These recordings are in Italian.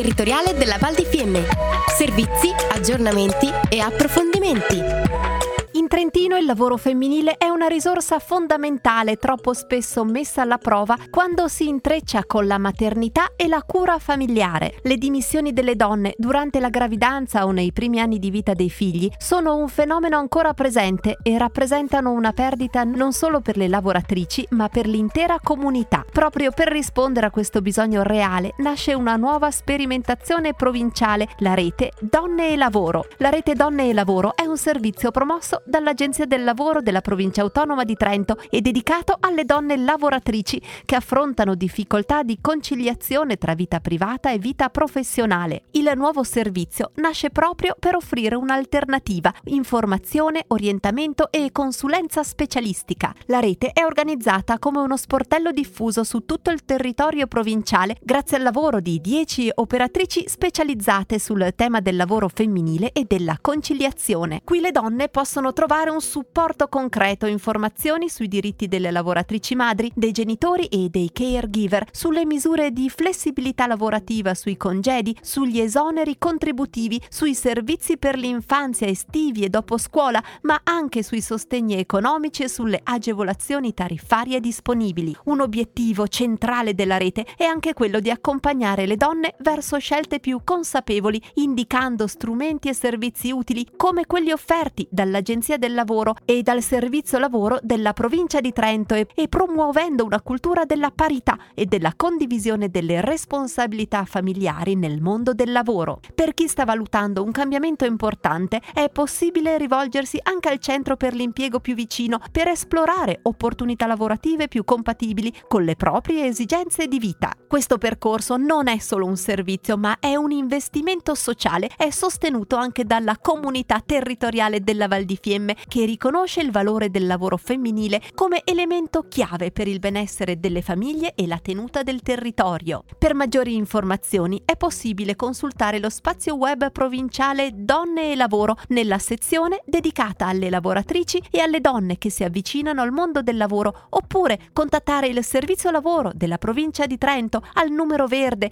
territoriale della Val di Fiemme. Servizi, aggiornamenti e approfondimenti. In Trentino il lavoro femminile è una risorsa fondamentale, troppo spesso messa alla prova quando si intreccia con la maternità e la cura familiare. Le dimissioni delle donne durante la gravidanza o nei primi anni di vita dei figli sono un fenomeno ancora presente e rappresentano una perdita non solo per le lavoratrici ma per l'intera comunità. Proprio per rispondere a questo bisogno reale nasce una nuova sperimentazione provinciale, la rete Donne e Lavoro. La rete Donne e Lavoro è un servizio promosso dall'Agenzia del Lavoro della Provincia Autonoma di Trento e dedicato alle donne lavoratrici che affrontano difficoltà di conciliazione tra vita privata e vita professionale. Il nuovo servizio nasce proprio per offrire un'alternativa, informazione, orientamento e consulenza specialistica. La rete è organizzata come uno sportello diffuso su tutto il territorio provinciale grazie al lavoro di 10 operatrici specializzate sul tema del lavoro femminile e della conciliazione. Qui le donne possono trovare un supporto concreto, informazioni sui diritti delle lavoratrici madri, dei genitori e dei caregiver, sulle misure di flessibilità lavorativa, sui congedi, sugli esoneri contributivi, sui servizi per l'infanzia estivi e dopo scuola, ma anche sui sostegni economici e sulle agevolazioni tariffarie disponibili. Un obiettivo centrale della rete è anche quello di accompagnare le donne verso scelte più consapevoli, indicando strumenti e servizi utili come quelli offerti dall'Agenzia del Lavoro e dal Servizio Lavoro della Provincia di Trento e promuovendo una cultura della parità e della condivisione delle responsabilità familiari nel mondo del lavoro. Per chi sta valutando un cambiamento importante, è possibile rivolgersi anche al centro per l'impiego più vicino per esplorare opportunità lavorative più compatibili con le proprie esigenze di vita. Questo percorso non è solo un servizio, ma è un investimento sociale, è sostenuto anche dalla comunità territoriale della Val di Fiemme, che riconosce il valore del lavoro femminile come elemento chiave per il benessere delle famiglie e la tenuta del territorio. Per maggiori informazioni è possibile consultare lo spazio web provinciale Donne e Lavoro nella sezione dedicata alle lavoratrici e alle donne che si avvicinano al mondo del lavoro, oppure contattare il Servizio Lavoro della Provincia di Trento al numero verde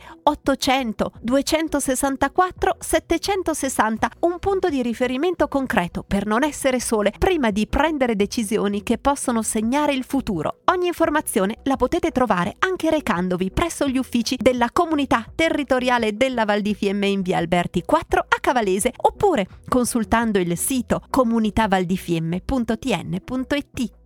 800 264 760, un punto di riferimento concreto per non essere sole prima di prendere decisioni che possono segnare il futuro. Ogni informazione la potete trovare anche recandovi presso gli uffici della comunità territoriale della Val di Fiemme in via Alberti 4 a Cavalese, oppure consultando il sito comunitavaldifiemme.tn.it.